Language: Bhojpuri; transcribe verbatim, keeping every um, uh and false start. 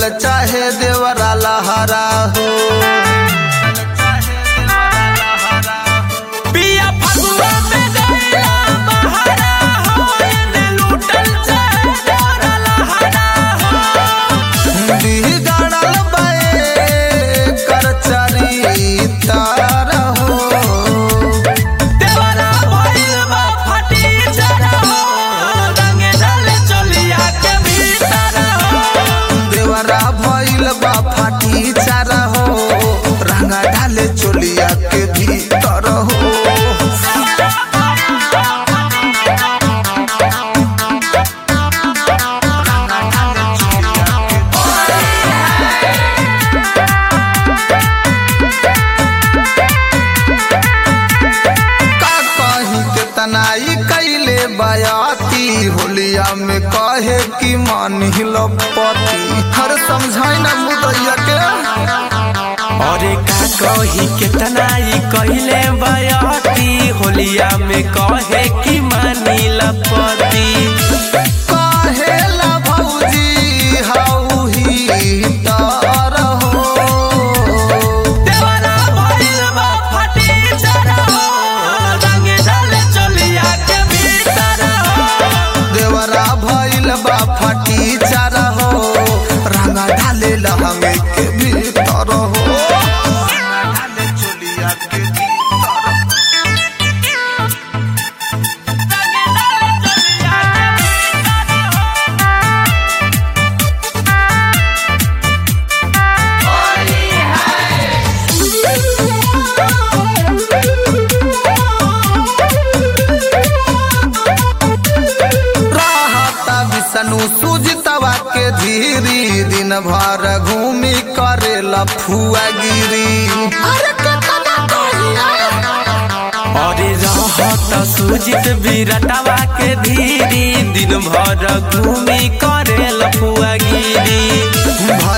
चाहे देवरा लहरा हो। पिया फगुआ में गया बहारा हो, इने लूटल चाहे देवरा लहरा हो। बिगड़ल बाए कर चरिता रहो, देवरा भइल बा फटी जरा हो, रंग डाले चलिया के भीतर हो। देवरा भइल बा फाटी चारा हो, रंगा डाले चोलिया के भीतर हो। तनाई कैले बयाती होलिया में कहे कि मान हिलपति हर समझाई ना मुदैया के। अरे का कही केतनाई कहिले बयाती होलिया में कहे कि मानी लपति। कहेला भौजी हाउ ही तार हो, देवरा भइल बा फटी जरा हो, रंग डाले चलिया के भीतर हो। देवरा भइल बा फाटी चारा हो, रंगा डाले लहंगे के भीतर हो। रंगा डाले चोलिया के भीतर। सनु सुजतवा के धीरी दिन भर घूमी करेला फुआगिरी। अरे रहत सुजित बिरटवा के धीरी दिन भर घूमी करे लफुआगिरी।